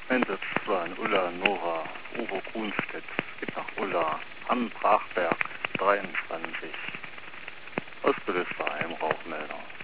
Einsatzplan Ulla Nora, Uwe Grunstedt, geht nach Ulla, am Brachberg 23. Ausgelöster Heimrauchmelder.